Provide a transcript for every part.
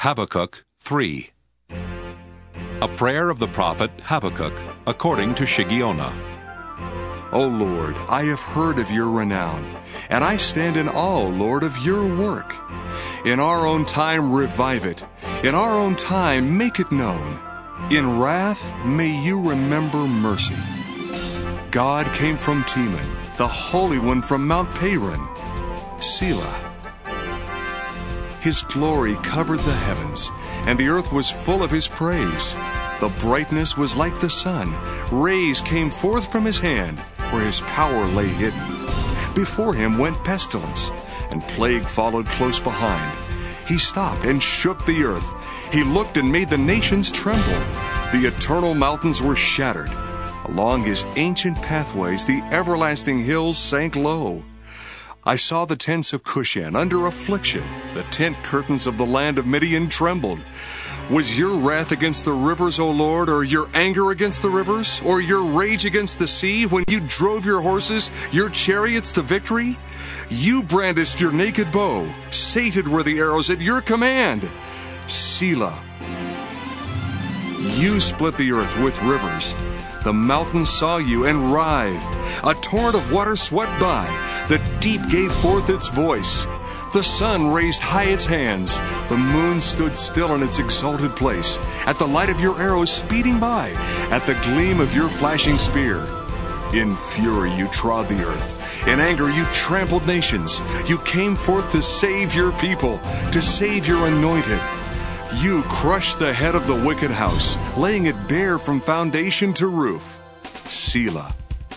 Habakkuk 3. A prayer of the prophet Habakkuk, according to Shigionoth. O Lord, I have heard of your renown, and I stand in awe, Lord, of your work. In our own time revive it. In our own time make it known. In wrath may you remember mercy. God came from Teman, the Holy One from Mount Paran. Selah. His glory covered the heavens, and the earth was full of his praise. The brightness was like the sun. Rays came forth from his hand, where his power lay hidden. Before him went pestilence, and plague followed close behind. He stopped and shook the earth. He looked and made the nations tremble. The eternal mountains were shattered. Along his ancient pathways, the everlasting hills sank low. I saw the tents of Cushan under affliction. The tent curtains of the land of Midian trembled. Was your wrath against the rivers, O Lord, or your anger against the rivers, or your rage against the sea, when you drove your horses, your chariots to victory? You brandished your naked bow. Sated were the arrows at your command. Selah. You split the earth with rivers. The mountains saw you and writhed. A torrent of water swept by. The deep gave forth its voice. The sun raised high its hands. The moon stood still in its exalted place. At the light of your arrows speeding by. At the gleam of your flashing spear. In fury you trod the earth. In anger you trampled nations. You came forth to save your people, to save your anointed. You crushed the head of the wicked house, laying it bare from foundation to roof. Selah.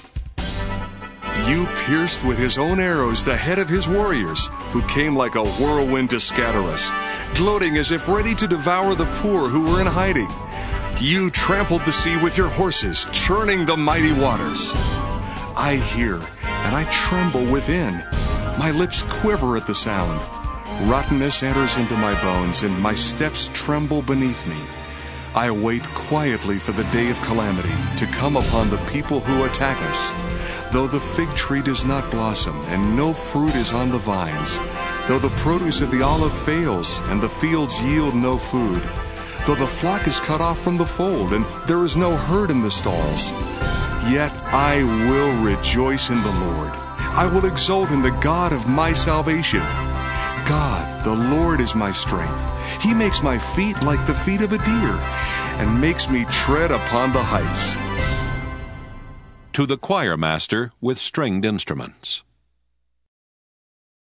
You pierced with his own arrows the head of his warriors, who came like a whirlwind to scatter us, gloating as if ready to devour the poor who were in hiding. You trampled the sea with your horses, churning the mighty waters. I hear, and I tremble within. My lips quiver at the sound. Rottenness enters into my bones, and my steps tremble beneath me. I wait quietly for the day of calamity to come upon the people who attack us. Though the fig tree does not blossom, and no fruit is on the vines, though the produce of the olive fails, and the fields yield no food, though the flock is cut off from the fold, and there is no herd in the stalls, yet I will rejoice in the Lord. I will exult in the God of my salvation. God, the Lord, is my strength. He makes my feet like the feet of a deer, and makes me tread upon the heights. To the choir master with stringed instruments.